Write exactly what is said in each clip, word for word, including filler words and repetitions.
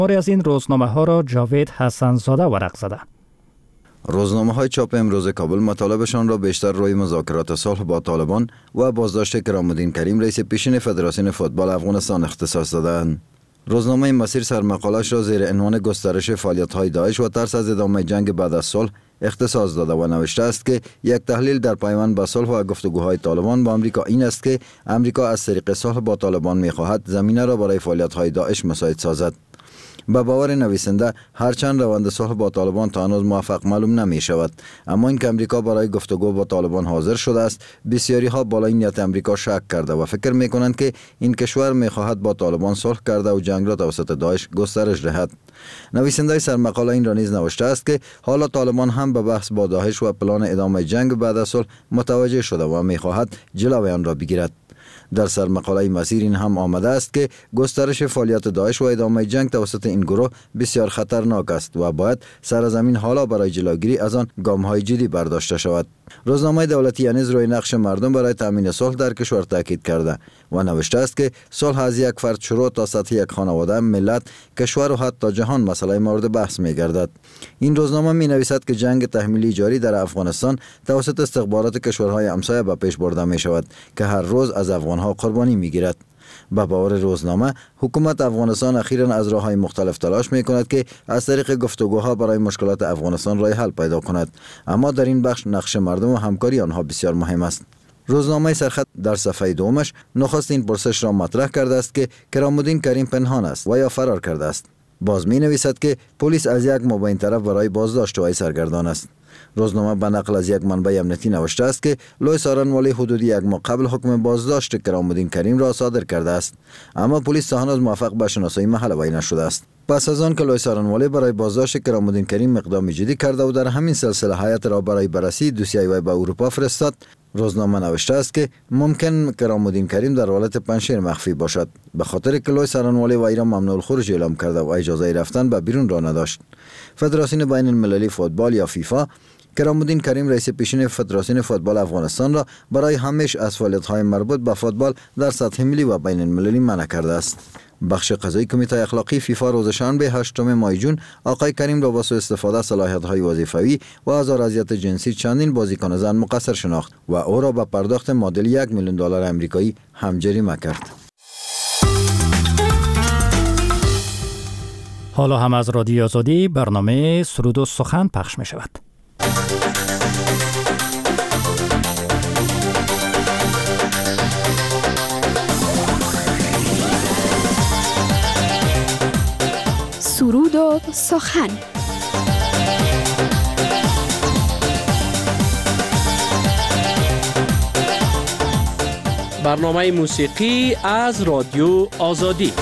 موری از این روزنامه ها را جاوید حسن زاده ورق زده. روزنامه های چاپ امروز کابل مطالبشان را بیشتر روی مذاکرات صلح با طالبان و بازداشت کرامالدین کریم رئیس پیشین فدراسیون فوتبال افغانستان اختصاص دادند. روزنامه مسیر سرمقالش را زیر عنوان گسترش فعالیت‌های داعش و ترس از ادامه جنگ بعد از صلح اختصاص داده و نوشته است که یک تحلیل در پیوند به صلح و گفتگوهای طالبان با آمریکا این است که آمریکا از طریق صلح با طالبان می‌خواهد زمینه را برای فعالیت‌های داعش مساعد سازد. به باور نویسنده هرچند روند صلح با طالبان تا هنوز موفق معلوم نمی شود، اما این که امریکا برای گفتگو با طالبان حاضر شده است، بسیاری ها بالای نیت امریکا شک کرده و فکر می کنند که این کشور می خواهد با طالبان صلح کرده و جنگ را توسط داعش گسترش دهد. نویسنده سرمقاله این را نیز نوشته است که حالا طالبان هم به بحث با داعش و پلان ادامه جنگ بعد از صلح متوجه شده و می خواهد جلوی آن را بگیرد. در سرمقاله مسیر این هم آمده است که گسترش فعالیت داعش و ادامه جنگ توسط این گروه بسیار خطرناک است و باید سرزمین حالا برای جلوگیری از آن گام‌های جدی برداشته شود. روزنامه دولتی نیز روی نقش مردم برای تامین صلح در کشور تاکید کرده و نوشته است که صلح از یک فرد شروع تا سطح یک خانواده، ملت، کشور و حتی جهان مسئله مورد بحث می گردد. این روزنامه می نویسد که جنگ تحمیلی جاری در افغانستان توسط استخبارات کشورهای همسایه به پیش برده می شود که هر روز از افغانها قربانی می گیرد. به باور روزنامه حکومت افغانستان اخیراً از راه‌های مختلف تلاش می‌کند که از طریق گفتگوها برای مشکلات افغانستان راه حل پیدا کند، اما در این بخش نقش مردم و همکاری آنها بسیار مهم است. روزنامه سرخط در صفحه دومش نخست این پرسش را مطرح کرده است که کرامالدین کریم پنهان است و یا فرار کرده است. باز می نویسد که پلیس از یک مبین طرف برای بازداشت وی سرگردان است. روزنامه به نقل از یک منبع امنیتی نوشته است که لوی سارنوالی حدود یک ماه قبل حکم بازداشت کرامالدین کریم را صادر کرده است، اما پلیس تا هنوز موفق به شناسایی محل وی نشده است. پس از آن که لوی سارنوالی برای بازداشت کرامالدین کریم اقدام جدی کرده و در همین سلسله هیئت را برای بررسی دوسیه وی به اروپا فرستاد، روزنامه نوشته است که ممکن کرامالدین کریم در حالت پنشیر مخفی باشد، به خاطر که لوی سارنوالی وی را ممنوع الخروج اعلام کرده و اجازه رفتن به بیرون را نداشت. فدراسیون بین المللی فوتبال یا فیفا کرامالدین کریم رئیس پیشین فدراسیون فوتبال افغانستان را برای همیشه از فعالیت‌های مربوط به فوتبال در سطح ملی و بین المللی منع کرده است. بخش قضایی کمیته اخلاقی فیفا روز شنبه هشتم ماه جون آقای کریم را با سوء استفاده صلاحیت‌های وظیفوی و آزار اذیت جنسی چندین بازیکن زن مقصر شناخت و او را به پرداخت معادل یک میلیون دلار آمریکایی همجریمه کرد. حالا هم از رادیو آزادی برنامه سرود و سخن پخش می شود. سرود و سخن. برنامه موسیقی از رادیو آزادی.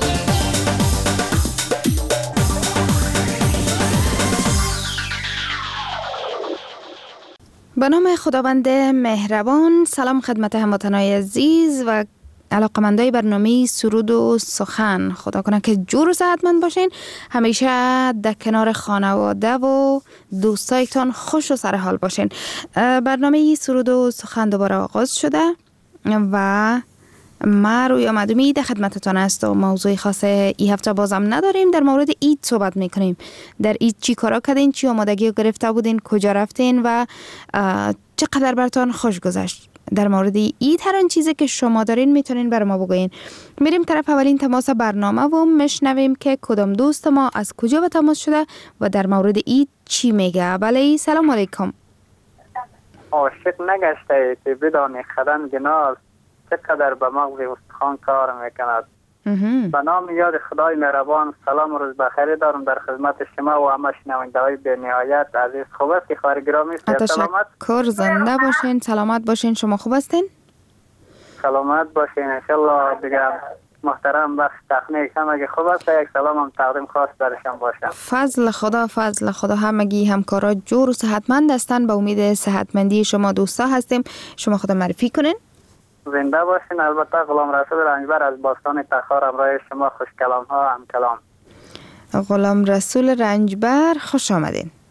به نام خداوند مهربان. سلام خدمت هموطنان عزیز و علاقمندای برنامه سرود و سخن. خدا کنه که جور و صحتمند باشین، همیشه در کنار خانواده و دوستایتان خوش و سرحال باشین. برنامه سرود و سخن دوباره آغاز شده و ما روی آمدومی در خدمتتان است و موضوع خاص این هفته بازم نداریم. در مورد عید صحبت میکنیم. در عید چی کارا کردین، چی آمادگی گرفته بودین، کجا رفتین و چقدر براتون خوش گذشت. در مورد عید هر آن چیزی که شما دارین میتونین بر ما بگوین. میریم طرف اولین تماس برنامه و میشنویم که کدام دوست ما از کجا به تماس شده و در مورد عید چی میگه. بله، سلام علیکم. عاشق نگشته که بدانی خدن گناه چقدر به مغز استخوان کار میکند. به نام یاد خدای مهربان، سلام و روز بخیر دارم در خدمت شما و همه شنونده‌های بینهایت عزیز. خوب است که خواهر گرامی؟ سلامت کر زنده باشین، سلامت باشین. شما خوب هستین؟ سلامت باشین انشالله. دیگه محترم بخش تخنیک همگی خوب است. یک سلام هم تقدیم خاص برشان باشم. فضل خدا، فضل خدا. همگی همکارا جور و صحتمند هستن. به امید صحتمندی شما دوستا هستیم. شما خود معرفی کنین. زنده باشین. البته غلام رسول رنجبر از باستان تخار همراه شما. خوش کلام ها هم کلام. غلام رسول رنجبر، خوش آمدین.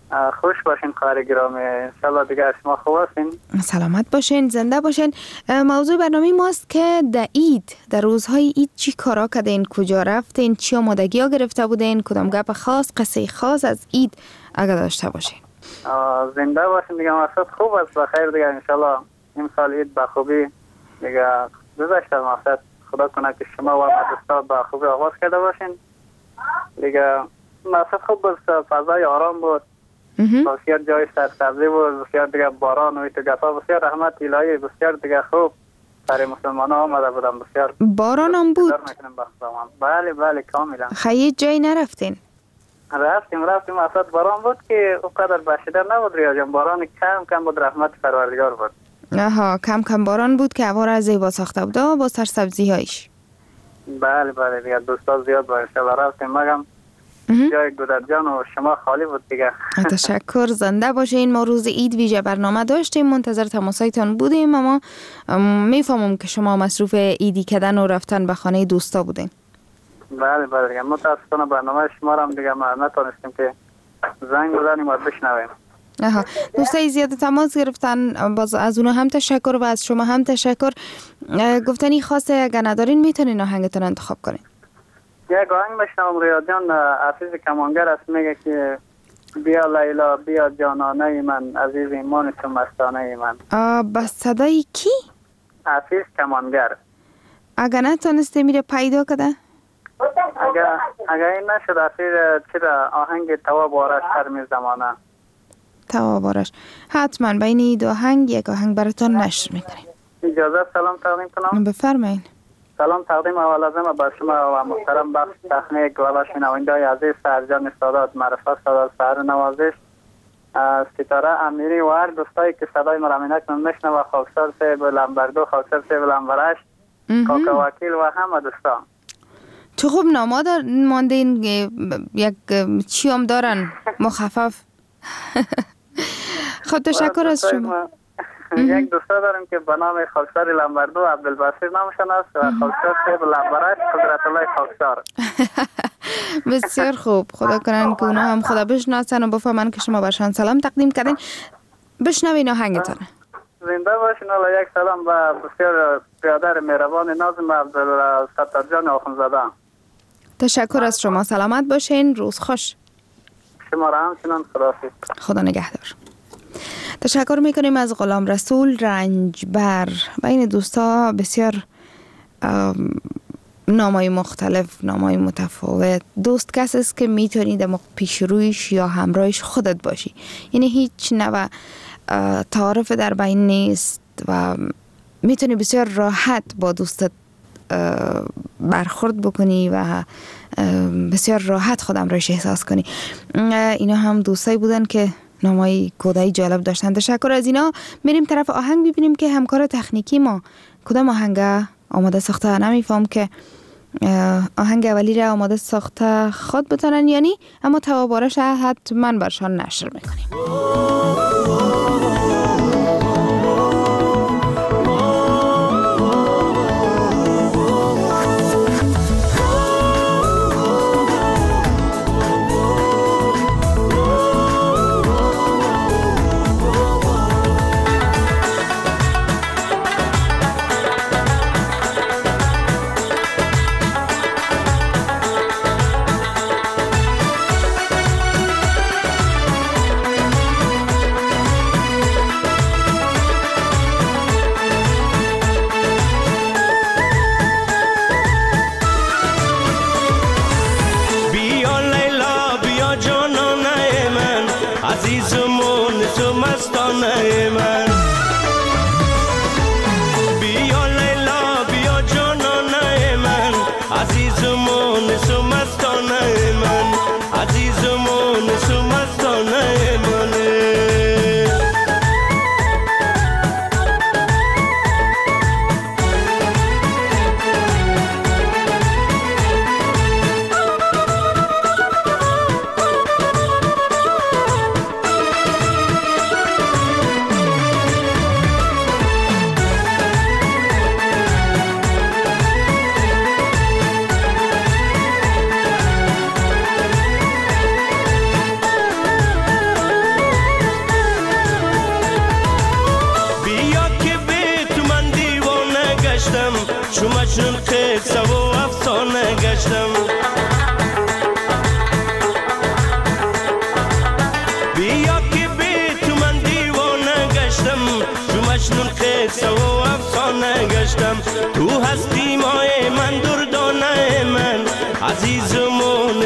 خوش باشین خواهر گرامی، انشالله دیگه شما خوب هستین. سلامت باشین، زنده باشین. موضوع برنامه ماست که در عید، در روزهای عید چی کارا کردین، کجا رفتین، چی آمادگی ها گرفته بودین، کدام گپ خاص، قصه خاص از عید اگر داشته باشین. زنده باشین دیگه، مقصد خوب است، بخیر دیگه انشالله این سال عید به خوبی دیگه گذشته. مقصد خدا کنه که شما و دوستا به خوبی آغاز کرده باشین دیگه. مقصد خوب بود، فضای آرام بود، بسیار جای سرسبزی بود، بسیار دیگه باران و تو گفا، بسیار رحمت الهی، بسیار دیگه خوب سر مسلمان ها آمده بودم. بسیار باران هم بود؟ بله بله کاملا. خیلی جای نرفتین؟ رفتیم رفتیم مقصد باران بود که اونقدر بشیده نبود ریا جان، باران کم کم بود، رحمت پروردگار بود. آها، کم کم باران بود که هوا را زیبا ساخته بود با سرسبزی هایش. بله بله دیگه دوستا زیاد بود انشالله رفتیم، مگم جای گودر جان و شما خالی بود دیگه. تشکر، زنده باشین. ما روز عید ویژه برنامه داشتیم، منتظر تماسایتان بودیم، اما میفهمم که شما مصروف عیدی کردن و رفتن به خانه دوستا بودین. بله بله دیگه، متاسفانه برنامه شما را هم دیگه ما نتونستیم که زنگ بزنیم و بشنویم. آها، دوستای زیاد تماس گرفتن، باز از اونها هم تشکر و از شما هم تشکر. گفتنی خاصه اگر ندارین میتونین آهنگتون انتخاب کنین. یک آهنگ بشنوم ریا جان، حافظ کمانگر است، میگه که بیا لیلا بیا جانانه من، عزیز ایمان تو مستانه من. بس صدای کی؟ حافظ کمانگر. اگر نتونسته میره پیدا کده؟ اگر اگر این نشد حافظ چرا آهنگ تواب آرش ترمی زمانه. تواب آرش، حتما بین دو آهنگ یک آهنگ براتون نشر میکنیم. اجازه سلام تقدیم کنم؟ بفرمایین. سلام تقدیم اول از همه بر شما و محترم بخش تخنیک و شنونده های عزیز سرجان سادات معرفت سادات سهر نوازش ستاره امیری و هر دوستایی که صدای مرامینک من میشنوه، خاکسار صاحب لمبردو، خاکسار صاحب لمبرش، کاکا وکیل و همه دوستان. تو خوب ناما دار ماندین، یک چی هم دارن مخفف. خب تشکر از شما. یک دوستا داریم که به نام خاکسار لمبردو عبدالبصیر نامشان است و خاکسار صاحب لمبرش قدرت الله خاکسار. بسیار خوب، خدا کنن که اونا هم خدا بشناسن و بفهمن که شما برشان سلام تقدیم کردین. بشنوین آهنگتون. زنده باشین. حالا یک سلام به بسیار برادر مهربان نازم عبدالستار جان آخونزاده. تشکر از شما، سلامت باشین، روز خوش. شما را همچنان خداحافظ. خدا نگهدار. تشکر میکنیم از غلام رسول رنجبر. بین دوستا بسیار نامای مختلف، نامای متفاوت. دوست کسی است که میتونی در پیش رویش یا همراهش خودت باشی، یعنی هیچ نوع تعارف در بین نیست و میتونی بسیار راحت با دوستت برخورد بکنی و بسیار راحت خودم راش احساس کنی. اینا هم دوستایی بودن که نامای کودایی جالب داشتن. تشکر از اینا. میریم طرف آهنگ ببینیم که همکار تکنیکی ما کدام آهنگ آماده ساخته. نمیفهم که آهنگ اولی را آماده ساخته خود بتانن یعنی، اما توابارش حتما برشان نشر میکنیم.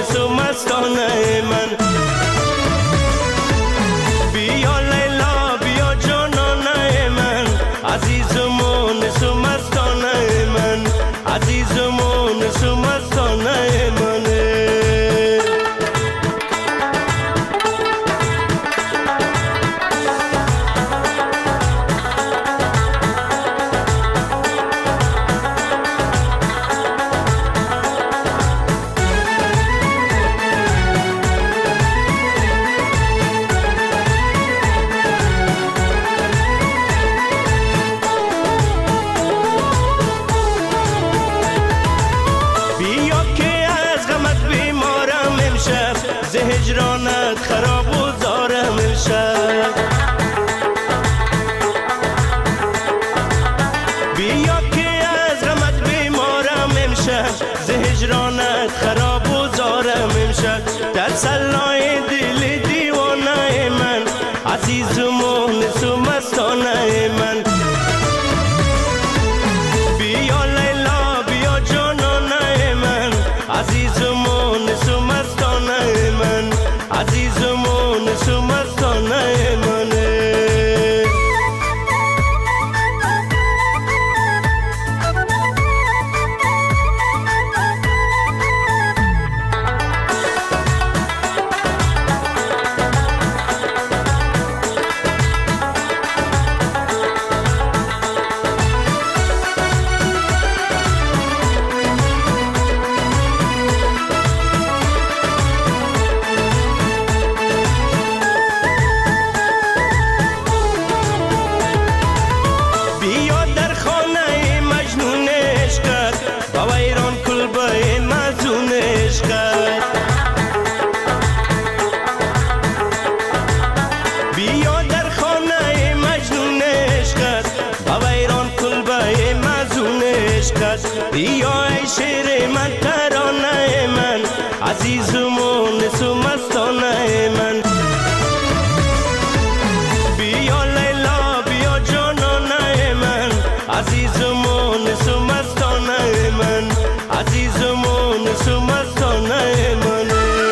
مونس و مستانه من. بیا لیلا بیا جانانه من، عزیز و مونس و مستانه من، عزیز و مونس و مستانه منه. هجرانت خراب و زارم امشب. بیا که از غمت بیمارم امشب، ز هجرانت خراب و زارم امشب. در سلای دل دیوانه من، عزیز و مونس و مستانه من. بیا لیلا بیا جانانه من، عزیز و مونس و مستانه من، عزیز و مونس و مستانه منه. بیا ای شیر من ترانه من، عزیز و مونس و مستانه من. بیا لیلا بیا جانانه من، عزیز و مونس و مستانه من، عزیز و مونس و مستانه من.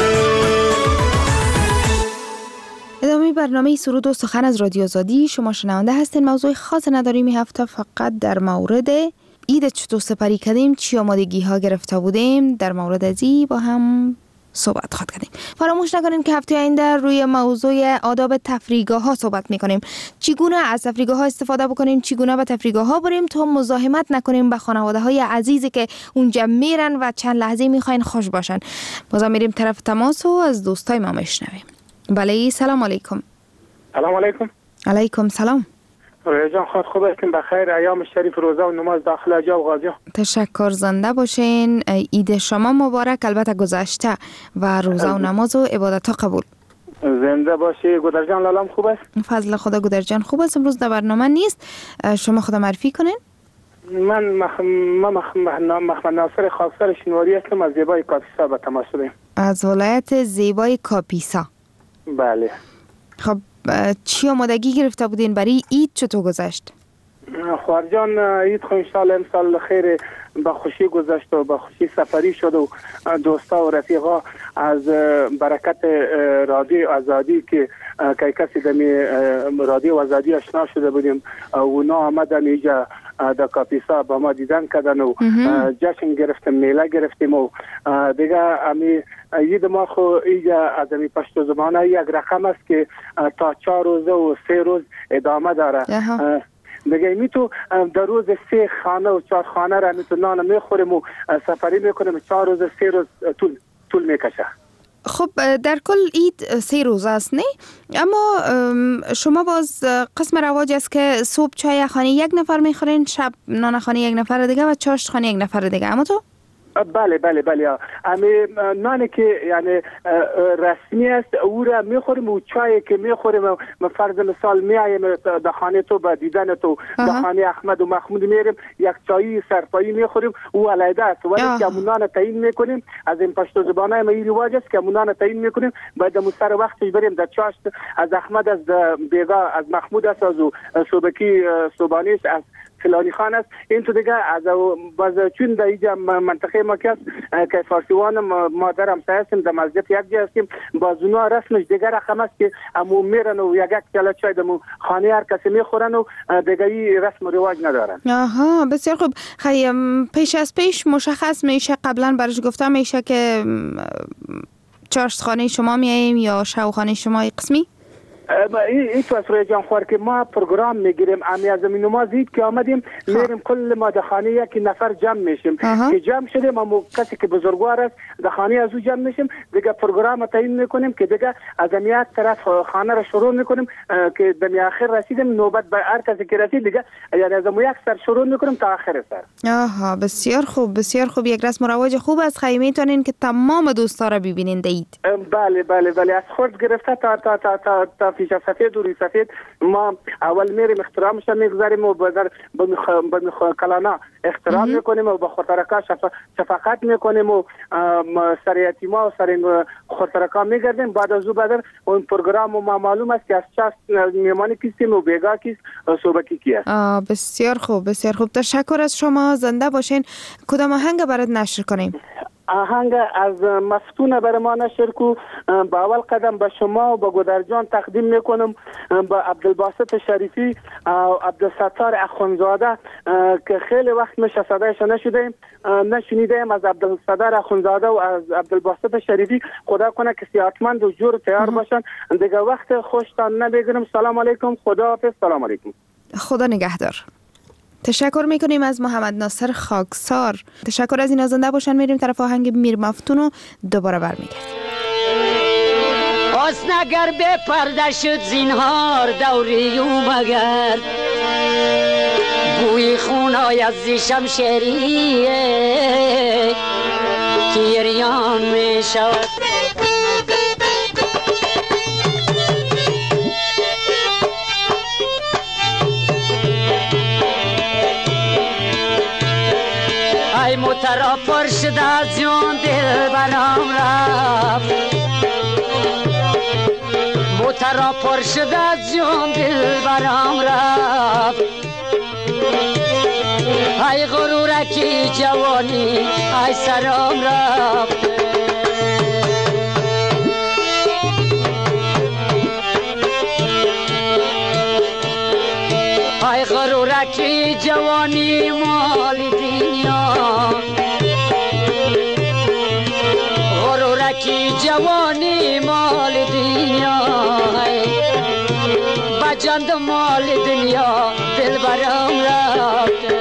ادامه برنامه سرود و سخن از رادیو آزادی شما شنونده هستین. موضوع خاص نداریم این هفته، فقط در مورد عید چطور سپری کردیم، چی آمادگی ها گرفته بودیم، در مورد ازی با هم صحبت خواهد کردیم. فراموش نکنین که هفته آینده روی موضوع آداب تفریحگاه ها صحبت میکنیم. چگونه از تفریحگاه ها استفاده بکنیم، چگونه به تفریحگاه ها بریم تا مزاحمت نکنیم به خانواده های عزیزی که اونجا میرن و چند لحظه میخواین خوش باشن. بازم میریم طرف تماس و از دوستای ما میشنویم. بله سلام علیکم. سلام علیکم. علیکم سلام. رویا جان خود خوب هستین؟ بخیر. ایام شریف روزه و نماز داخل اجا و غازی. تشکر، زنده باشین. عید شما مبارک، البته گذشته، و روزه و نماز و عبادت ها قبول. زنده باشی. گودر جان لالام خوب است؟ فضل خدا گودر جان خوب است. امروز در برنامه نیست، شما خدا معرفی کنین. من مخ... مخ... محمد ناصر خاکسار شینواری هستم، از زیبای کاپیسا به تماس شدیم. از ولایت زیبای کاپیسا. بله. خب چی آمادگی گرفته بودین برای عید؟ چطور گذشت؟ خواهر جان عید خو انشالله امسال خیر با خوشی گذشت و با خوشی سفری شد و دوستا و رفیقا از برکت رادیو آزادی که که کسی دمی رادیو آزادی آشنا شده بودیم اونا آمدن اینجا در کاپیسا با ما دیدن کردن و جشن گرفتیم، میله گرفتیم و دیگه امی عید ما خو اینجا از امی پشت زبانه یک رقم است که تا چهار روزه و سه روز ادامه داره. دیگه می تو در روز سه خانه و چهار خانه را می تو نان میخوریم و سفری میکنیم، چهار روز سه روز طول طول میکشه. خب در کل عید سه روز است نه؟ اما شما باز قسم رواج است که صبح چای خانه یک نفر میخورین، شب نان خانه یک نفر دیگه و چاشت خانه یک نفر دیگه. اما تو؟ بله بله بله امی نانی که یعنی رسمی است او را میخوریم و چایی که میخوریم فرض مثال میایم در خانه تو با دیدن تو در خانه احمد و محمود میریم یک چایی سرپایی میخوریم او علیده است، ولی که نان تعیین میکنیم از این پشت زبانه ما این رواج است که نان تعیین میکنیم بعد مو سر وقتش بریم در چاشت از احمد از بیگا از محمود است از صبحکی صبحانیش از فلانی خان است. این تو دیگه از باز چون در اینجا منطقه ما که که فارسیوان ما در همسایه هستیم، در مسجد یک جا هستیم، باز اونا رسمش دیگه رقم است که امو میرن و یک یک کلا چای دمو خانه هر کسی میخورن و دیگه این رسم و رواج ندارن. آها بسیار خوب. خیلی پیش از پیش مشخص میشه، قبلا برش گفتم میشه که چاشتخانه شما میاییم یا شوخانه شما قسمی؟ این تو از روی جان خوار که ما پروگرام میگیریم، امی از این نمازید که آمدیم میریم کل ما در خانه یک نفر جمع میشیم که جمع شدیم، اما کسی که بزرگوار است در خانه از او جمع میشیم دیگه پروگرام تعیین میکنیم که دیگه از یک طرف خانه را شروع میکنیم که در آخر رسیدیم نوبت به هر کسی که رسید دیگه یعنی از یک سر شروع میکنیم تا آخر سر. آها بسیار خوب بسیار خوب. یک رسم و رواج خوب از خیمه تونین که تمام دوستا را ببینین دید. بله بله بله از خرد گرفته تا تا تا تا, تا پیش سفید و ری سفید ما اول میریم احترامش میگذاریم و به به کلانا احترام میکنیم و به خاطرکا شفقت میکنیم و سر یتیما و سر خاطرکا میگردیم. بعد از او بعد اون پروگرام ما معلوم است که از چه میمانی کیستیم و بیگا کیست صوبکی کی است. بسیار خوب بسیار خوب. تشکر از شما. زنده باشین. کدام آهنگ برات نشر کنیم؟ آهنگ از مفتون بر ما نشر کو. با اول قدم به شما و به گودرجان تقدیم میکنم، با عبدالباسط شریفی و عبدالستار اخونزاده که خیلی وقت میشه صدایش نشدیم نشنیدیم، از عبدالستار اخونزاده و از عبدالباسط شریفی. خدا کنه که صحتمند و جور تیار باشن دیگه. وقت خوشتان نبگیرم. سلام علیکم. خدا حافظ. سلام علیکم. خدا نگهدار. تشکر میکنیم از محمد ناصر خاکسار. تشکر از این. زنده باشن. میریم طرف آهنگ میر مفتون و دوباره برمیگردیم. آس نگر به پرده شد زینهار دوری و مگر بوی خونای از زی شمشیریه کیریان می شود. ای موترا پرشد از جون دل برام رفت، موترا پرشد از جون دل برام رفت. ای غرورکی جوانی ای سرام رفت. ای غرورکی جوانی مال دنیا، غرورکی جوانی مال دنیا، بجند مال دنیا دل برام رفت.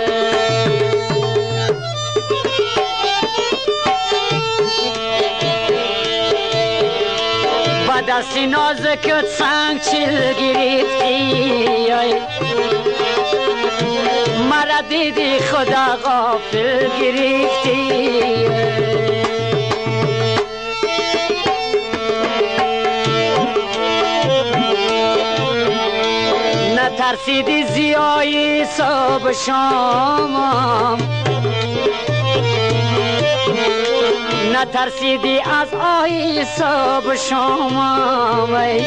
با دستی نازکت سنگ چیل گرفتی، مرا دیدی خدا غافل گرفتی. نترسیدی زیایی صبح شامم، نترسیدی از آی صبح شامم.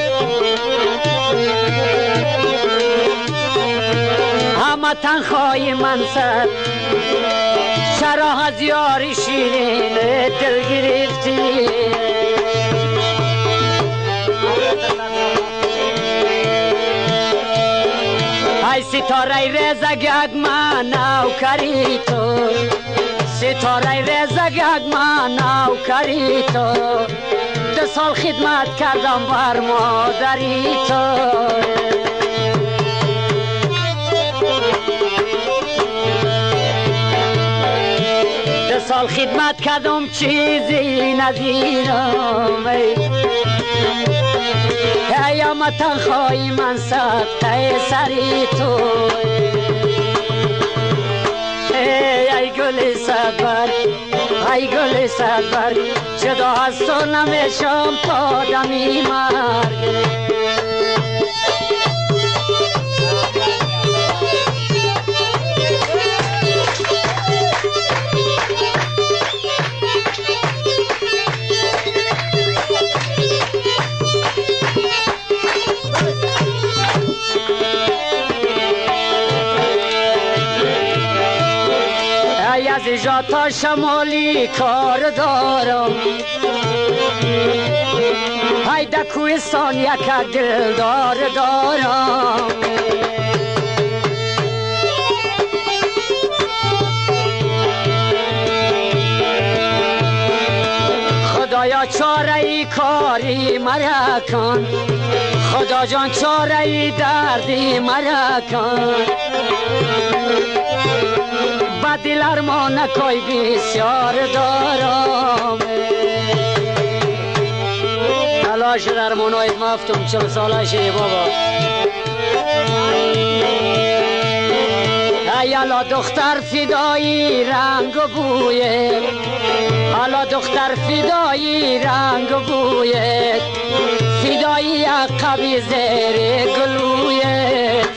همه تنخوای من سر چرا از یاری شیرین دل گرفتی. ای ستاره رزگگ من نوکری تو، ستاره رزگگ من نوکری تو، دو سال خدمت کردم بر مادری تو. دو سال خدمت کردم چیزی ندیدم. ایام تنخوای من سخته سری تو، ای گل صبر ای گل صبر جدا از تو نمیشم تا دمی مرگ. اینجا تا شمالی کار دارم، های در کوهستان یک دلدار دارم. خدایا چاره ای کاری مرا کن، خدا جان چاره ای دردی مرا کن. با دل ارمان کوی بسیار دارم، تلاش در منوید مفتم چل ساله شدی بابا. ایالا دختر فدایی رنگ و بویه، حالا دختر فدایی رنگ و بویه، فدایی عقبی زیر گلویت.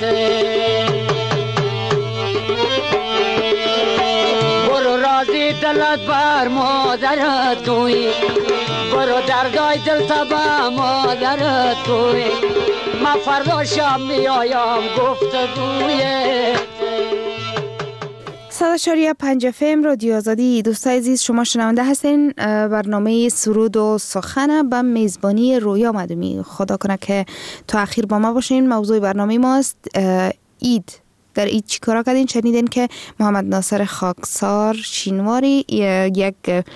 برو رازی دلت بر مادرت گوی، برو دردای دل تبا مادرت گوی، من فردا شب میایم گفتگویت. صد و چهار پنج اف ام رادیو آزادی. دوستای عزیز شما شنونده هستین برنامه سرود و سخن به میزبانی رویا مدومی. خدا کنه که تا اخیر با ما باشین. موضوع برنامه ماست عید. در عید چی کارا کردین؟ شنیدین که محمد ناصر خاکسار شینواری یک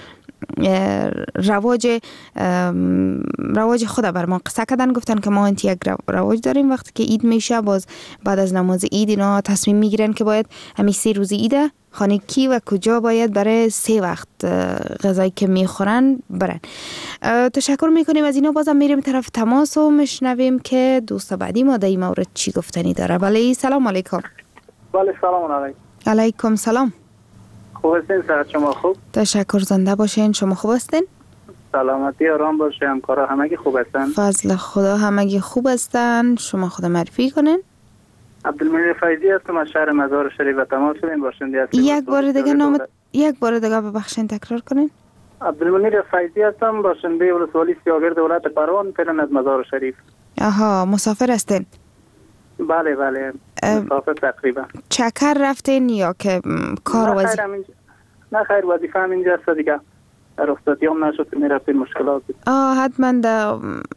رواج رواج خود بر ما قصه کردن. گفتن که ما انتی یک رواج داریم، وقتی که عید میشه باز بعد از نماز عید اینا تصمیم میگیرن که باید همین سه روز عیده خانه کی و کجا باید برای سه وقت غذایی که میخورن برن. تشکر میکنیم از اینا. بازم میریم طرف تماس و میشنویم که دوست بعدی ما در این مورد چی گفتنی داره. بله سلام علیکم. بله سلام علیکم. علیکم سلام. خوب هستین؟ صحت شما خوب؟ تشکر، زنده باشین. شما خوب هستین؟ سلامتی آرام باشه. همکارا همگی خوب هستن؟ فضل خدا همگی خوب هستن. شما خود معرفی کنین. عبدالمنیر فیضی هستم از شهر مزار شریف و تماس شدیم باشنده هستیم. یک بار دیگه نامت یک بار دیگه ببخشید تکرار کنین. عبدالمنیر فیضی هستم باشنده ولسوالی سیاگرد ولایت پروان فعلا از مزار شریف. آها مسافر هستین؟ بله بله مسافر تقریبا. چکر رفتین یا که کار وظیفه؟ نه خیر وظیفه هم اینجا است دیگه. رخصتی هم نشد که میرفتین مشکلات بود. آه حتما در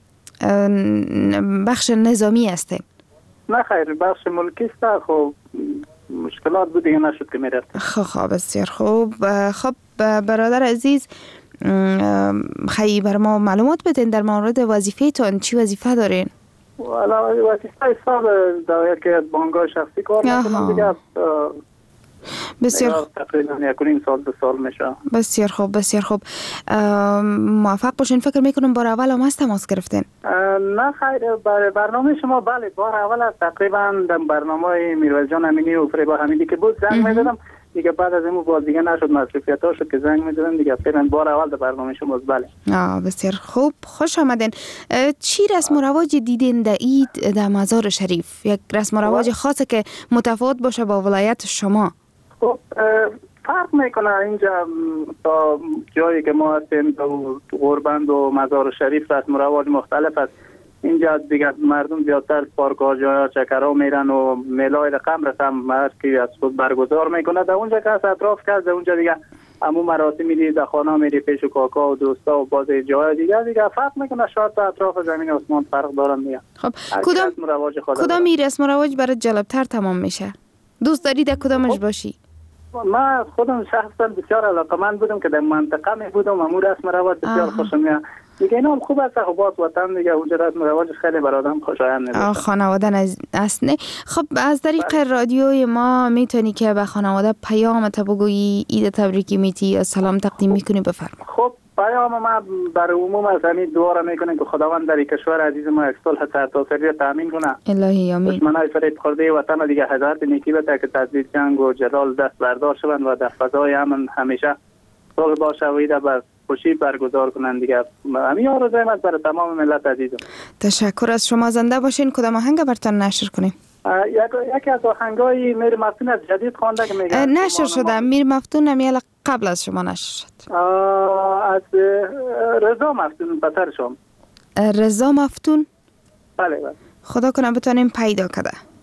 بخش نظامی هستین؟ نه خیر بخش ملکی است. خب مشکلات بود دیگه نشد که میرفتین. خب خب بسیار خوب. خب برادر عزیز خیلی بر ما معلومات بدین در مورد وظیفه تان. چی وظیفه دارین؟ والا وظیفه حساب در یک بانگای شخصی کار میکنم دیگه. بسیار تقریبا یک و نیم سال دو سال میشه. بسیار خوب بسیار خوب. موفق باشین. فکر میکنم بار اول هم از تماس گرفتین؟ نه خیر بر برنامه شما بله بار اول از تقریبا در برنامه میرویس جان امینی و فریبا حمیدی که بود زنگ میدادم دیگه. بعد از اینو باز دیگه نشد، مصروفیت ها شد که زنگ میدادم دیگه. فعلا بار اول در برنامه شما بله. آه بسیار خوب، خوش آمدین. چی رسم و رواج دیدین در عید در مزار شریف؟ یک رسم و رواج خاصه که متفاوت باشه با ولایت شما؟ خب فرق میکنه اینجا تا جایی که ما هستیم تو غربند و مزار شریف رسم و رواج مختلف است. اینجا دیگه مردم زیادتر پارک ها جای چکرها میرن و میلای رقم رسم مرد که از خود برگزار میکنه. در اونجا که از اطراف کرد در اونجا دیگه همو مراسم میری در خانه میری پیش و کاکا و دوستا و باز جای دیگه دیگه فرق میکنه. شاید تا اطراف زمین آسمان فرق دارن دیگه. خب کدام کدام رسم و رواج برای جالبتر تمام میشه؟ دوست داری در کدامش باشی؟ من خودم شخصا بسیار علاقه‌مند بودم که در منطقه می بودم و مو رسم رواج بسیار خوشم میاد. دیگه اینا هم خوب است. خب باز وطن دیگه اونجا رسم رواج خیلی برای آدم خوشایند میشه. خانواده است نه. خب از طریق رادیوی ما میتونی که به خانواده پیامت بگویی، عید تبریکی میتی یا سلام تقدیم میکنی؟ بفرما. خب پیام ما برای عموم از همین دعا میکنیم که خداوند در کشور عزیز ما یک صلح سرتاسری تامین کنه. الهی آمین. دشمنای فریب خورده وطن دیگه هزار نیکی بده که تجدید جنگ و جلال دست بردار شوند و در فضای امن همیشه صلح باشه و عید بر خوشی برگزار کنند دیگه. همین آرزوی من برای تمام ملت عزیزم. تشکر از شما. زنده باشین. کدام آهنگ براتون نشر کنیم؟ یکی از آهنگای میر مفتون از جدید خوانده که میگه نشر شده. میر مفتون نمیاله قبل از شما نشر شد. از رضا مفتون پسرشون. رضا مفتون؟ بله بله. خدا کنه بتونیم پیدا کده.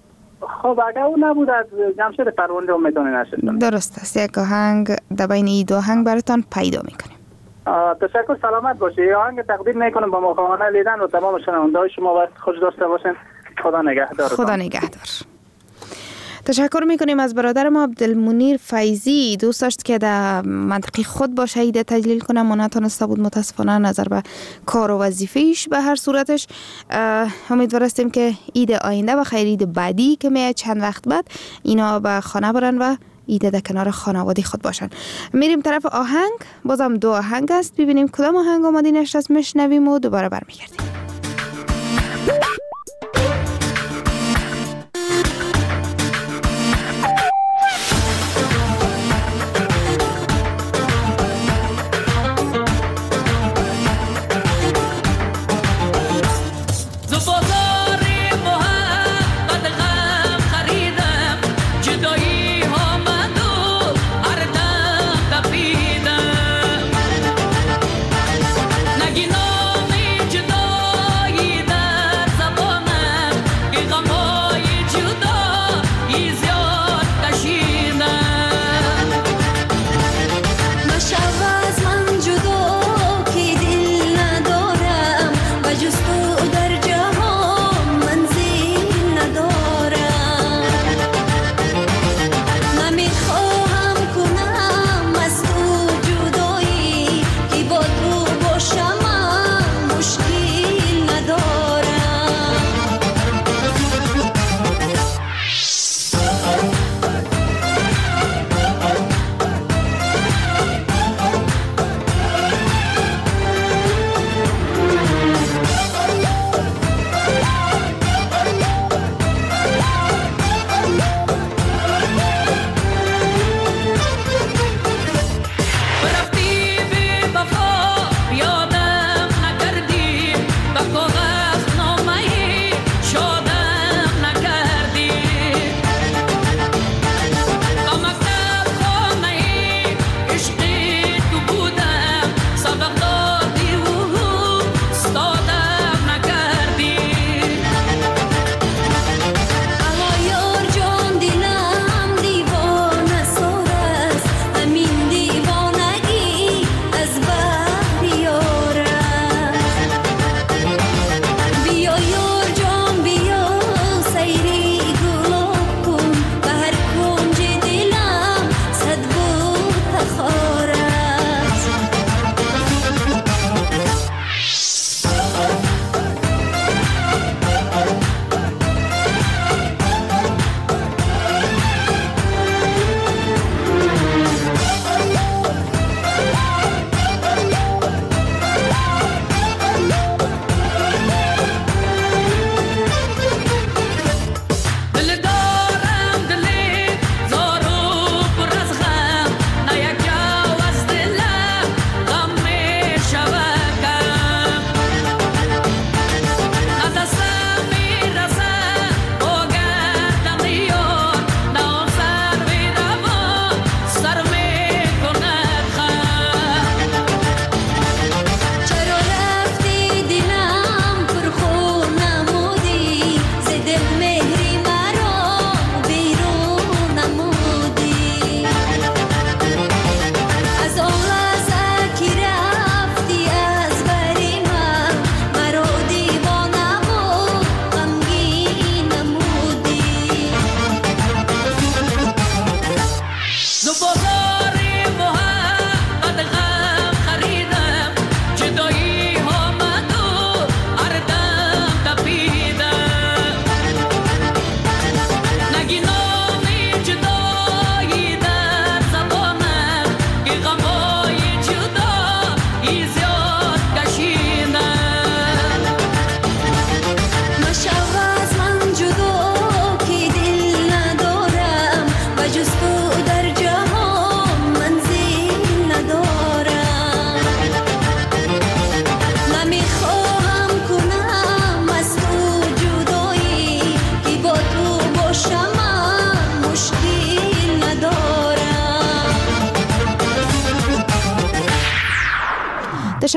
خب اگر او نبود از جمشید پرونده امیدوانی نشد. درست است. یک آهنگ در بین این دو آهنگ براتان پیدا میکنیم. تشکر، سلامت باشی. آهنگ تقدیم میکنم با مخواهانه لیدن و تمام شنونده‌های شما. وقت خوش داشته باشین. خدا نگهدار. خدا نگهدار. تشکر میکنیم از برادر ما عبدالمنیر فیضی. دوست داشت که در منطقه خود باشه، عید تجلیل کنه، ما نتونسته بود متاسفانه نظر به کار و وظیفه‌اش. به هر صورتش امیدوار هستیم که عید آینده و خیر عید بعدی که میاد چند وقت بعد اینا به خانه برن و عید در کنار خانواده خود باشن. میریم طرف آهنگ. بازم دو آهنگ است، ببینیم کدام آهنگ آمادینش است، میشنویم و دوباره برمیگردیم. نگی نامی جدا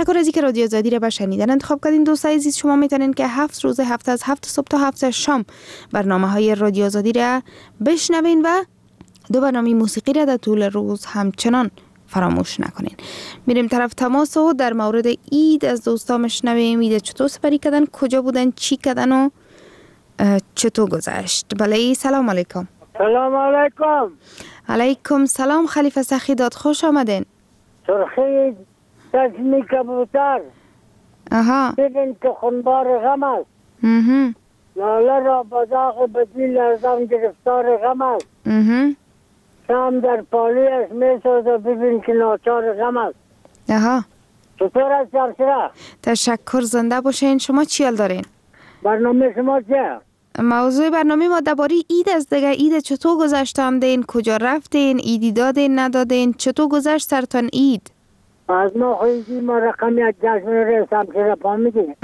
تشکر از اینکه رادیو آزادی را به شنیدن انتخاب کردین. دوستای عزیز، شما میتونین که هفت روز هفته از هفت صبح تا هفت شام برنامه های رادیو آزادی را بشنوین و دو برنامه موسیقی را در طول روز همچنان فراموش نکنین. میریم طرف تماس و در مورد عید از دوستا مشنویم. عید چطور سپری کردن، کجا بودن، چی کردن و چطور گذشت. بله، سلام علیکم. سلام علیکم. علیکم سلام خلیفه سخیدات، خوش آمدین. سرخی تجمی کبوتر. آها. ببین که خونبار غم است. اها. لاله را بداغ بدی لرزم گرفتار غم است. اها. شام در پالیش می سازه، ببین که ناچار غم است. آها. چطور است جرسره؟ تشکر، زنده باشین. شما چی حال دارین؟ برنامه شما چیه؟ موضوع برنامه ما درباره عید است دیگه. عید چطور گذشت آمدین، کجا رفتین، عیدی دادین ندادین، چطور گذشت سرتان عید؟ از ما خویدی ما رقمی از جشن رسم که را پا میدیم.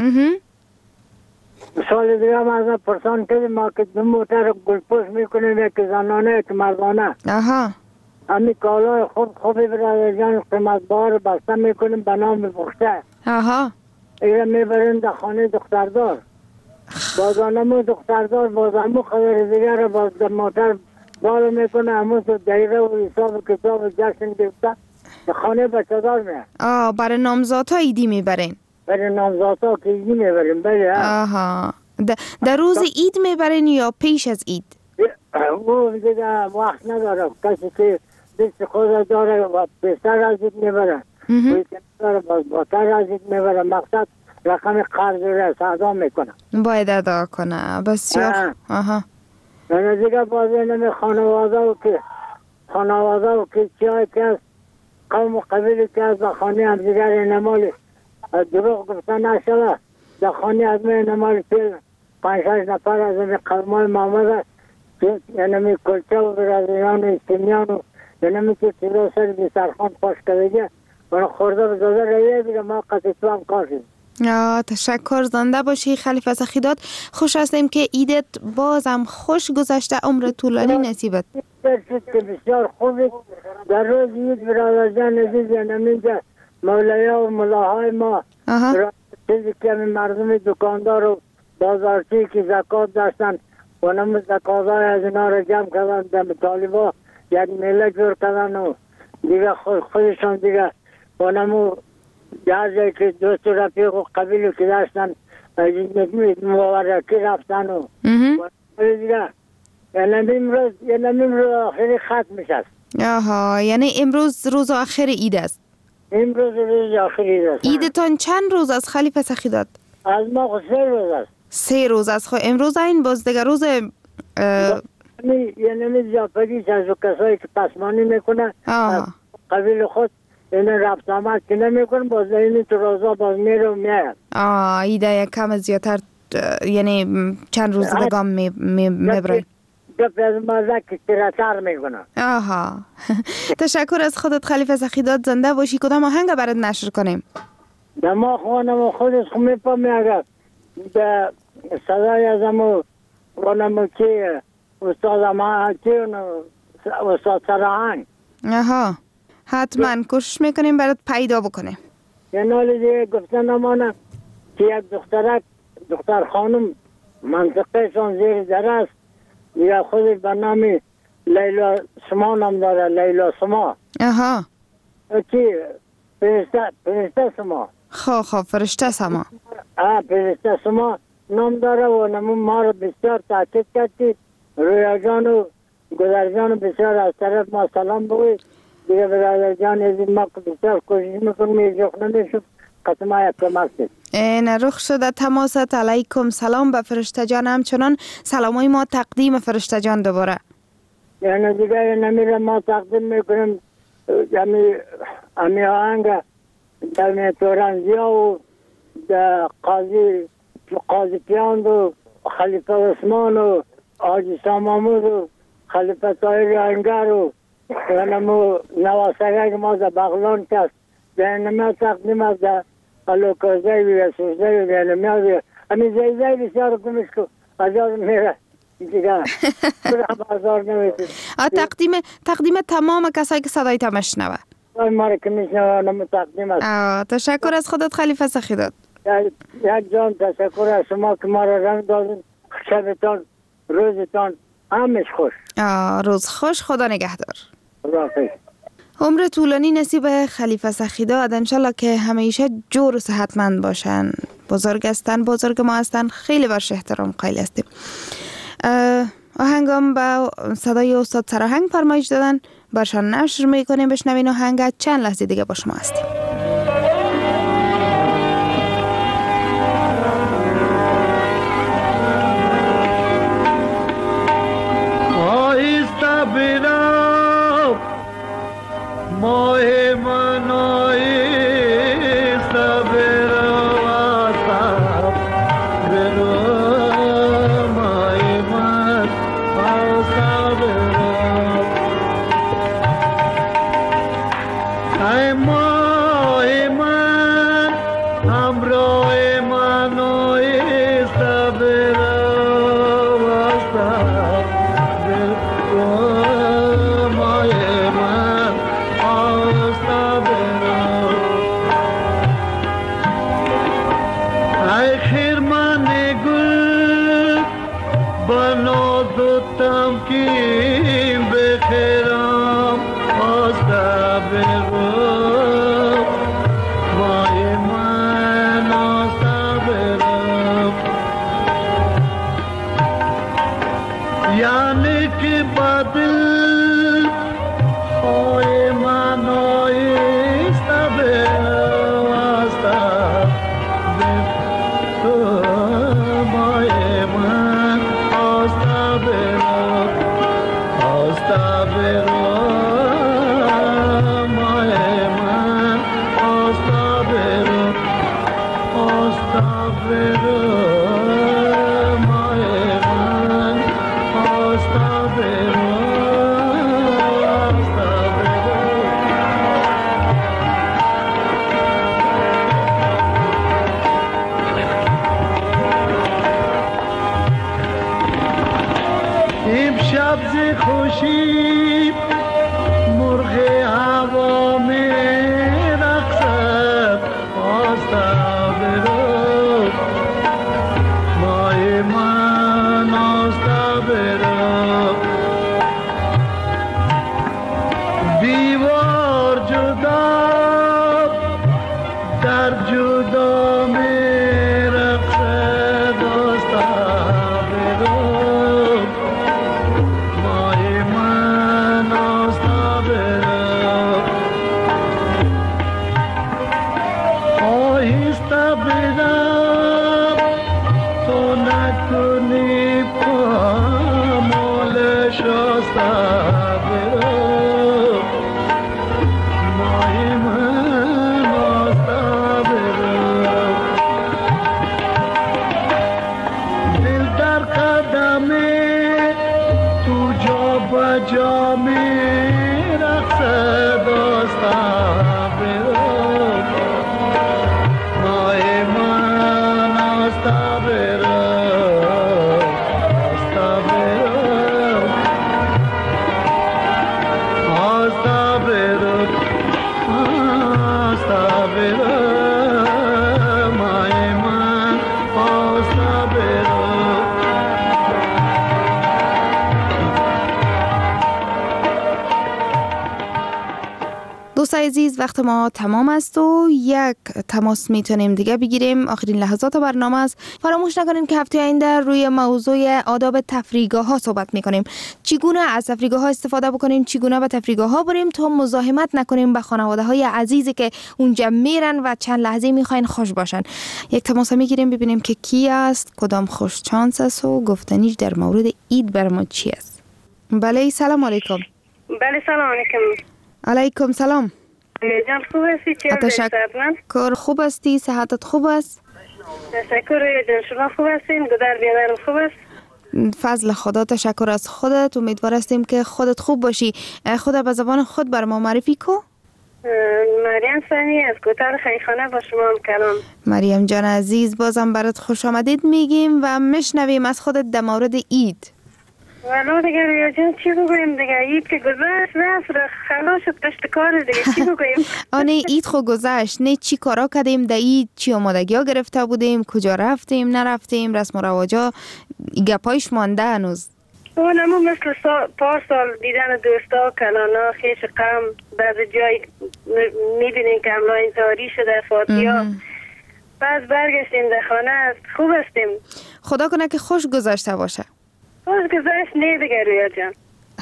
سال دیگه هم از ما پرسان کردیم ما که دو موتر گلپوش میکنیم، یک زنانه یک مردانه. آها. همی کالای خوب خوبی برای جان قیمت بار بسته میکنیم به نام بخته. آها. ایره میبریم در خانه دختردار. بازانمو دختردار بازمو خبر دیگر رو باز در موتر بالا میکنه، همون تو دایره و حساب کتاب جشن گفته در خانه بچه دار میه. آه، برای نامزادها عیدی میبرین؟ برای نامزادها که عیدی میبریم. بله. آها. در روز عید میبرین یا پیش از عید؟ او دیگه وقت نداره، کسی که دست خود داره و پسر از عید میبره، باز باتر از عید میبره. مقصد رقم قرض را ادا میکنه، باید ادا کنه. بسیار. آها. من دیگه باز اینمی خانواده و که خانواده و که چیای که از قوم و قبیلی که از در خانه هم دیگر نمالی دروغ گفته نشده، در خانه از من نمالی پیل پنج شش نفر از این قومای محمد اینمی کلچه و برادریان و استمیان و اینمی که چیزا سر بی سرخان خوش کردگه من خورده بزاده رایه دیگه ما قصد تو هم کاشیم. آه، تشکر، زنده باشی خلیفه سخیدات. خوش هستیم که عیدت بازم خوش گذشته، عمر طولانی نصیبت. شد که بسیار خوبی در روز عید برادر جان عزیز اینجا مولایا و ملاهای ما چیزی که همین مردم دکاندار و بازارچی که زکات داشتن و نمو زکاتهای از اینا رو جمع کردن در طالبا یک میله جور کردن و دیگه خود خودشان دیگه و نمو در جایی که دوست و رفیق و قبیل که داشتن مبارکی رفتن و دیگه یعنی امروز یعنی امروز آخری ختم میشه. آها، یعنی امروز روز آخر عید است. امروز روز آخر عید است. عیدتان چند روز از خلیفه سخیدات؟ از ما سه روز است. سه روز است. خب امروز این باز دیگه روز یعنی یعنی زیافگیش از کسایی که پسمانی میکنه قبیل خود این رفت آمد که نمیکنه، باز این تو روزا باز میره و میاد. آه، ایده یک کم زیادتر یعنی چند روز دیگه می میبره. گپ از مازه که تیراتر میکنه. آها. تشکر از خودت خلیفه سخیدات، زنده باشی. کدام آهنگ برات نشر کنیم؟ در ما خوانم خودش خو میپامی اگر در صدای از امو وانمو که استاد اما که استاد سرهنگ. آها، حتما کوشش میکنیم برات پیدا بکنیم. یه نالی دیگه گفتن امانه که یک دخترک دختر خانم منطقه شان زیر در است، یا خودش به نام لیلا سما نام داره، لیلا سما. آها. چی؟ فرشته فرشته سما. خب خب فرشته سما. آه فرشته سما نام داره و نمون ما رو بسیار تاکید کردی. رویا جان و گذر جان بسیار از طرف ما سلام بگوید. دیگه برادر جان از این ما بسیار کوشش میکنم ایجوخ نمیشم قسمه یک کم هستید. این رخ شده تماست. علیکم سلام به فرشته جان. همچنان سلامای ما تقدیم فرشته جان دوباره. یعنی دیگه نمیره ما تقدیم میکنیم یعنی امی آهنگ در تورنزیا و در قاضی قاضی پیاند و خلیفه عثمان و آجی سامامود و خلیفه طاهر انگر و یعنی نواسگه ما در بغلان کست یعنی ما تقدیم از در الوکازه و سوزده و یعنی میاد امی زیزه بسیار کمش که ازار میره دیگه بازار نمیتون. تقدیم تقدیم تمام کسایی که صدای تا مشنوه. ما که میشنوانم تقدیم است. تشکر از خودت خلیفه سخیداد. یک جان تشکر از شما که ما را رنگ دادین. شبتان روزتان همش خوش. روز خوش، خدا نگهدار. خداحافظ. عمر طولانی نصیب خلیفه سخیداد، انشالله که همیشه جور و صحتمند باشن. بزرگ هستن، بزرگ ما هستن، خیلی برش احترام قائل هستیم. آهنگام با صدای استاد سراهنگ فرمایش دادن، برشان نشر میکنیم. بشنوین آهنگ، چند لحظه دیگه با شما هستیم. آهسته برو ماه من، آهسته برو آساب برو ماه من، آساب برو ای ماه من، همراه من آهسته برو آساب برو ماه من، آساب برو ای خرمن گل بناز و تمکین بخیرم آسته برو ماه من، آسته برو یعنی که بدل خواه من آیسته برو آسته برو ماه من، آسته برو آسته برو ماه من، آسته برو آسته برو ماه من، آسته برو آسته برو امشب ز خوشی مرغ هوا می رقصد آسته برو ماه من، آسته برو دیوار جدا در جدا می رقصد آسته برو ماه من، آسته برو آهسته برو تو نکنی پامالش آسته برو ماه من، آسته برو دل در قدمه تو جا بجا می رقصد آسته برو ماه من، آسته برو آسته برو آسته برو آسته برو ماه من، آسته برو دوست عزیز، وقت ما تمام است و یک تماس میتونیم دیگه بگیریم. آخرین لحظات برنامه است. فراموش نکنیم که هفته آینده روی موضوع آداب تفریحگاه ها صحبت میکنیم. چگونه از تفریحگاه ها استفاده بکنیم، چگونه به تفریحگاه ها بریم تا مزاحمت نکنیم به خانواده های عزیزی که اونجا میرن و چند لحظه میخواین خوش باشن. یک تماس میگیریم ببینیم که کی است، کدام خوش چانس است و گفتنیش در مورد عید بر ما چی است. بله، سلام علیکم. بله سلام علیکم. علیکم سلام. جان خوب هستی؟ چه تشکر. خوب هستی؟ صحتت خوب است؟ تشکر جان، شما خوب هستین؟ گذر بیادر خوب است؟ فضل خدا، تشکر از خودت. امیدوار هستیم که خودت خوب باشی. خدا به زبان خود بر ما معرفی کو. مریم سنی از کوتاه خیخانه با شما هم کلام. مریم جان عزیز، بازم برات خوش آمدید میگیم و میشنویم از خودت در مورد عید. ولو دیگه رویا جان چی بگویم دیگه؟ عید که گذشت رفت خلاص شد پشت کار دیگه چی بگویم؟ آنه عید خو گذشت، نه چی کارا کردیم در عید، چی آمادگی ها گرفته بودیم، کجا رفتیم نرفتیم، رسم و رواجا گپایش مانده هنوز. اونمو مثل سال پار سال دیدن دوستا کلانا خیش قم بعض جای میبینیم که عملا انتحاری شده فاتیا، بعد برگشتیم در خانه خوب هستیم. خدا کنه که خوش گذشته باشه. خوش گذشت نه دیگه رویا جان.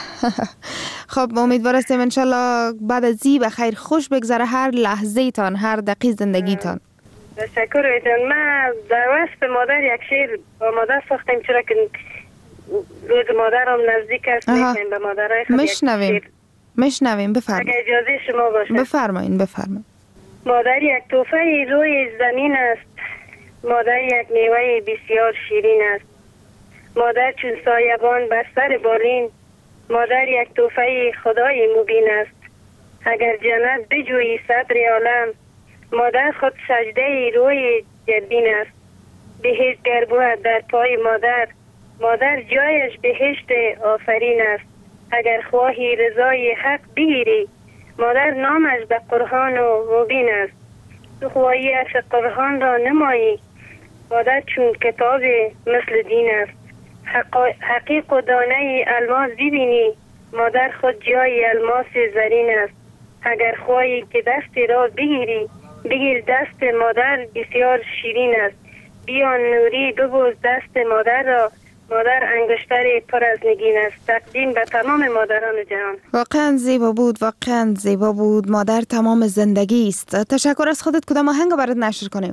خب امید هستیم انشالله بعد از این بخیر خوش بگذره هر لحظه تان، هر دقیقه زندگی تان. تشکر رویا جان. من در وصف مادر یک شعر با مادر ساختیم چرا که روز مادرم نزدیک است، میکنیم به مادرای خود. مشنویم مشنویم بفرمایید. اگه اجازه شما باشه. بفرمایید بفرمایید. مادر یک تحفه روی زمین است، مادر یک میوه بسیار شیرین است، مادر چون سایبان بر سر بالین، مادر یک تحفه خدای مبین است. اگر جنت بجویی صدر عالم، مادر خود سجده روی جبین است. بهشت گربوه در پای مادر، مادر جایش بهشت آفرین است. اگر خواهی رضای حق بگیری، مادر نامش به قرآن و مبین است. تو خواهی عرف قرآن را نمایی، مادر چون کتاب مثل دین است. حقیق و دانه الماس ببینی، مادر خود جای الماس زرین است. اگر خواهی که دستی را بگیری، بگیر دست مادر بسیار شیرین است. بیان نوری ببوس دست مادر را، مادر انگشتر پر از نگین است. تقدیم به تمام مادران جهان. واقعا زیبا بود، واقعا زیبا بود. مادر تمام زندگی است. تشکر از خودت. کدام آهنگ برات نشر کنیم؟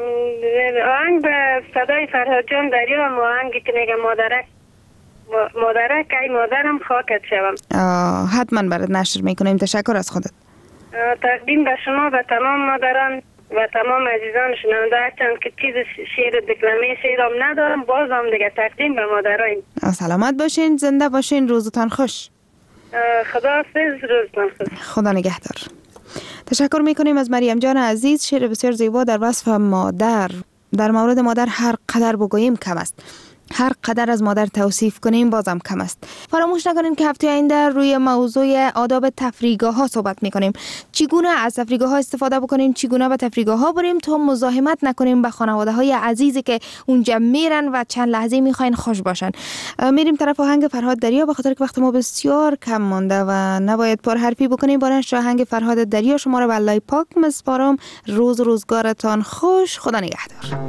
آهنگ به صدای فرهاد جان دریا، آهنگی که میگه مادرک مادرک ای مادرم خاکت شوم. حتما برات نشر میکنیم. تشکر از خودت. تقدیم به شما و تمام مادران و تمام عزیزان شنونده. هرچند که چیز شعر دکلمه شعرم ندارم، بازم دیگه تقدیم به مادران. سلامت باشین، زنده باشین، روزتان خوش. خدا حافظ، روزتان خوش. خدا نگهدار. تشکر میکنیم از مریم جان عزیز. شعر بسیار زیبا در وصف مادر. در مورد مادر هر قدر بگوییم کم است، هر قدر از مادر توصیف کنیم بازم کم است. فراموش نکنیم که هفته آینده روی موضوع آداب تفریحگاه ها صحبت میکنیم. چگونه از تفریحگاه ها استفاده بکنیم، چگونه به تفریحگاه ها بریم تا مزاحمت نکنیم به خانواده های عزیزی که اونجا میرن و چند لحظه میخواین خوش باشن. میریم طرف آهنگ فرهاد دریا، به خاطر که وقت ما بسیار کم مانده و نباید پر حرفی بکنیم. با نشر آهنگ فرهاد دریا شما رو به الله پاک مسپارم. روز روزگارتان خوش. خدا نگهدار.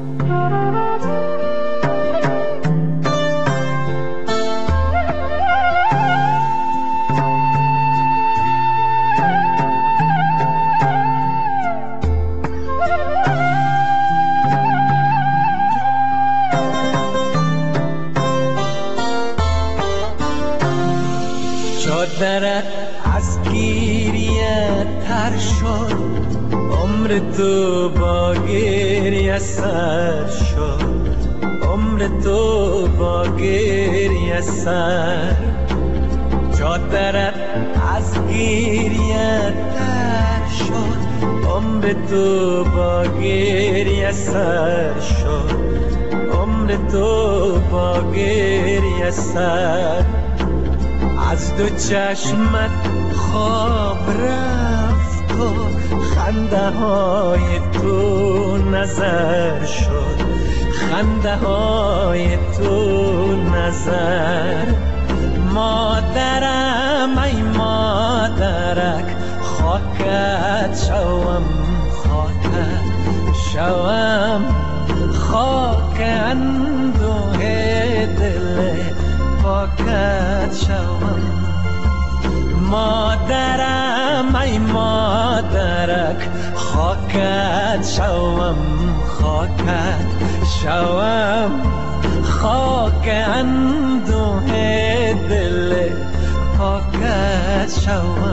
چادرت از گریه تر شد، عمر تو با گریه سر شد، عمر تو با گریه سر. چادرت از گریه تر شد، عمر تو با گریه سر شد، عمر تو با گریه سر. از دو چشمت خواب رفت و خنده های تو نظر شد، خنده های تو نظر. مادرم ای مادرک خاکت شوم، خاکت شوم، خاک اندوه دل پاکت شوم. مادرم ای مادرک خاکت شوم، خاکت شوم، خاک اندوه دل پاکت شوم.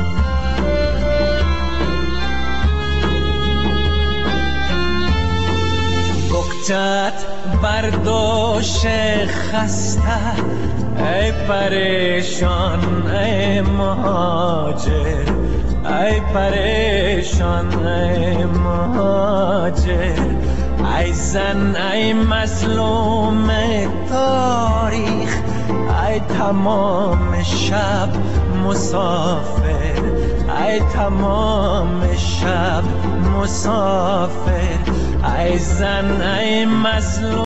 گفتت برداشت خسته ای پریشان ای مهاجر، ای پریشان ای مهاجر. ای زن ای مظلوم تاریخ، ای تمام شب مسافر، ای تمام شب مسافر، ای زن ای مظلوم